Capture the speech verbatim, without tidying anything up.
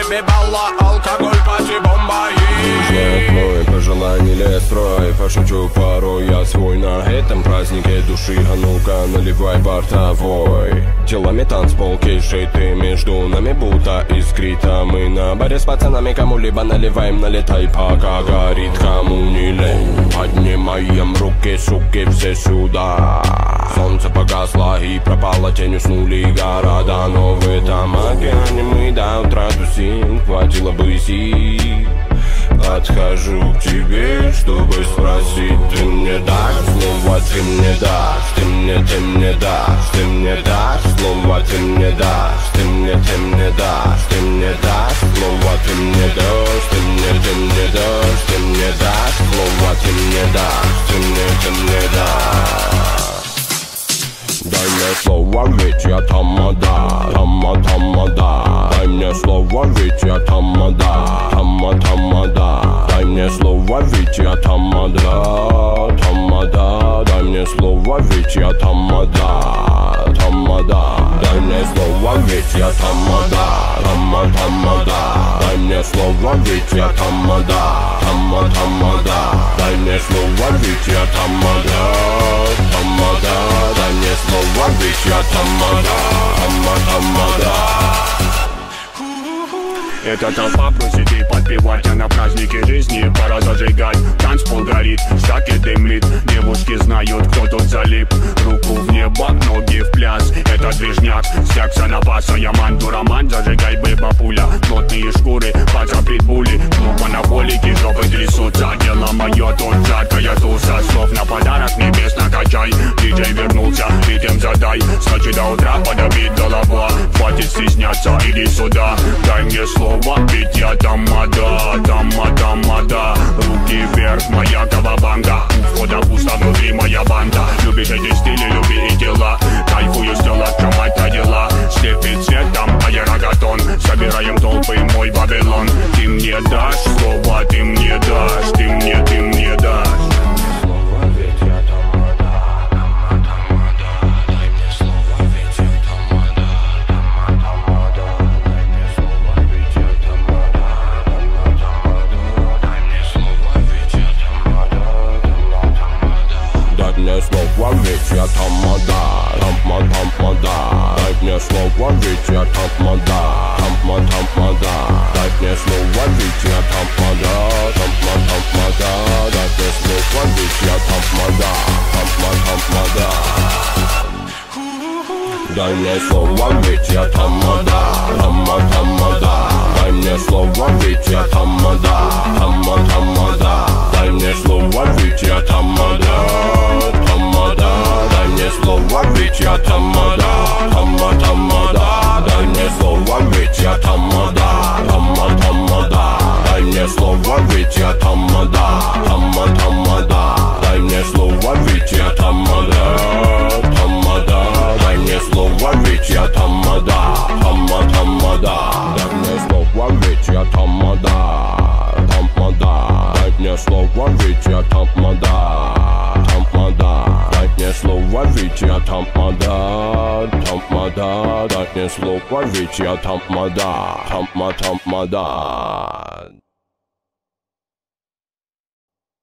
бэби, балла, алкоголь, пати, бомба и... Знает мой пожеланий лес строй. Пошучу порой я свой на этом празднике души. А ну-ка наливай бортовой. Телами танцпол, кишит ты между нами будто искрит. А мы на баре с пацанами кому-либо наливаем. Налетай, пока горит, кому не лень. Поднимаем руки, суки, все сюда. Солнце погасло и пропало, тень, уснули города. Но в этом океане мы до утра тусим. Хватило бы сил. Подхожу к тебе, чтобы спросить. Ты мне дашь слово, ты мне дашь. Ты мне, ты мне дашь. Ты мне дашь слово, ты мне дашь. Ты мне, ты мне дашь. Ты мне дашь слово, ты мне дашь. Ты мне, ты мне дашь. Ты мне дашь слово, ты мне дашь. Ты мне, ты мне дашь. Дай мне слово, ведь я тамада, тама, тамада. Дай мне слово, ведь я тамада, тама, тамада. Дай мне слово, ведь я тамада, тамада. Дай мне слово, ведь я тамада, тамада. Дай мне слово, ведь я тамада, тама, тамада. Дай мне слово, ведь я тамада, тама, тамада. Дай мне слово, ведь я тамада, тамада. Дай мне слово, ведь я тамада, тама, тамада. Эта толпа просит и подпевать, а на празднике жизни пора зажигать. Танцпол горит, штаки дымлит, девушки знают, кто тут залип. Руку в небо, ноги в пляс, это движняк, секса напаса. Я манду роман, зажигай, бэба пуля. Плотные шкуры, паца притбули, клуб анаболики, жопы трясутся. Дело мое, тут жаркая туса, слов на подарок небес накачай. Диджей вернулся, ритм задай, с ночи до утра подобит голова. Хватит стесняться, иди сюда, дай мне слово. Ведь я тамада, тама, тамада. Руки вверх, моя кавабанга. У входа пусто, внутри моя банда. Любишь эти стили, люби и дела. Кайфую, стела, кровать родила. Слепит цветом аэрогатон. Собираем толпы, мой Вавилон. Ты мне дашь слово, ты мне дашь. Ты мне, ты мне дашь. Слово, ведь я тамада, тамма, тамада. Дай мне слово, ведь я тамада, тамма, тамада. Дай мне слово, ведь я тамада, тамма, тамада. Дай мне слово, ведь я тамада, тамма, тамада. Дай мне слово, ведь я тамада, тамма, тамада. Дай мне слово, ведь я тамада, тамма, тамада. Дай мне слово, ведь я тамада, тамада. Дай мне слово, ведь я тамада, тамма, тамада. Дай мне слово, ведь я тамада, тамма, тамада. Дай мне слово, ведь я тамада, тамма, тамада. Дай мне слово, ведь я тамада, тамада. Дай мне слово, ведь я тамада, тамма, тамада. Дай мне слово, ведь я тамада, тамада. Дай мне слово, ведь я тамада, тамада. Дай мне слово, ведь я тамада, тамада. Дай мне слово, ведь я тамада, тамма, тамада.